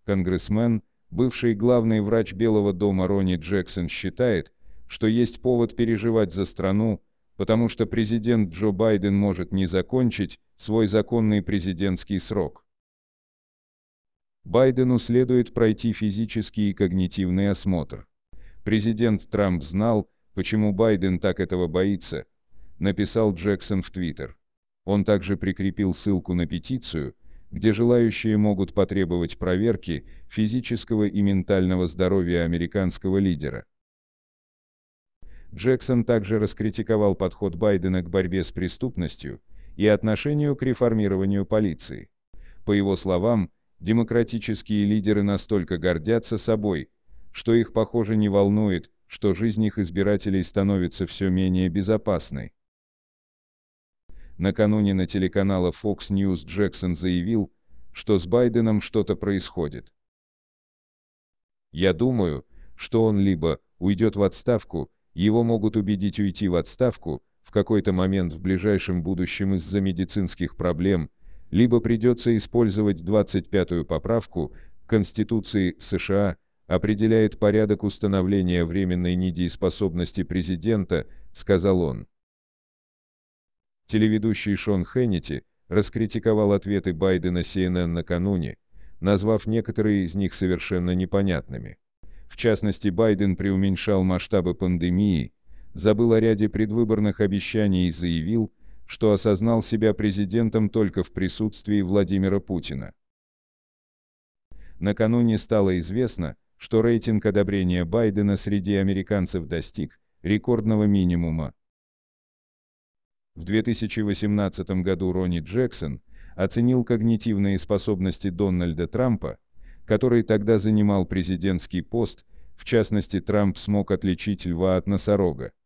Конгрессмен, бывший главный врач Белого дома Ронни Джексон считает, что есть повод переживать за страну, потому что президент Джо Байден может не закончить свой законный президентский срок. Байдену следует пройти физический и когнитивный осмотр. Президент Трамп знал, почему Байден так этого боится, написал Джексон в Твиттер. Он также прикрепил ссылку на петицию, где желающие могут потребовать проверки физического и ментального здоровья американского лидера. Джексон также раскритиковал подход Байдена к борьбе с преступностью и отношению к реформированию полиции. По его словам, демократические лидеры настолько гордятся собой, что их, похоже, не волнует, что жизнь их избирателей становится все менее безопасной. Накануне на телеканале Fox News Джексон заявил, что с Байденом что-то происходит. «Я думаю, что он либо уйдет в отставку, его могут убедить уйти в отставку в какой-то момент в ближайшем будущем из-за медицинских проблем, либо придется использовать 25-ю поправку Конституции США, определяет порядок установления временной недееспособности президента», сказал он. Телеведущий Шон Хеннити раскритиковал ответы Байдена CNN накануне, назвав некоторые из них совершенно непонятными. В частности, Байден преуменьшал масштабы пандемии, забыл о ряде предвыборных обещаний и заявил, что осознал себя президентом только в присутствии Владимира Путина. Накануне стало известно, что рейтинг одобрения Байдена среди американцев достиг рекордного минимума. В 2018 году Ронни Джексон оценил когнитивные способности Дональда Трампа, который тогда занимал президентский пост, в частности, Трамп смог отличить льва от носорога.